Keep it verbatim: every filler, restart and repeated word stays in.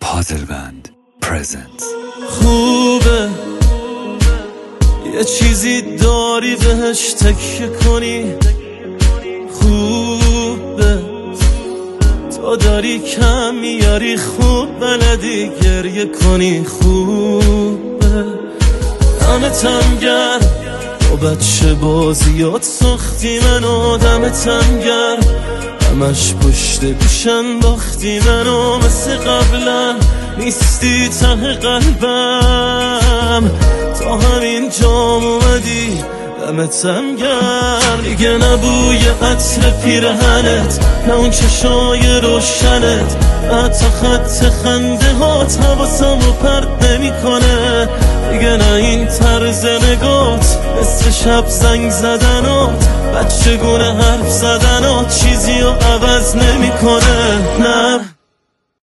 پازلبند پرزنت. خوبه یه چیزی داری بهش تکیه کنی، خوبه تو داری کم میاری، خوب بلدی گریه کنی، خوبه دمتم گرم تو بچه بازیات ساختی منو، دمتم گرم همش پشت گوشم باختی منو، مثل قبلا نیستی ته قلبم، تا همین جام اومدی دمتم گرم. دیگه نبوی عطر پیرهنت، نه اون چشای روشنت، حتی خط خنده هات حواسمو پرت نمی کنه، دیگه نه این طرز نگات مثل شب زنگ زدنات، بچگونه حرف زدنات چیزی رو عوض نمی کنه. نه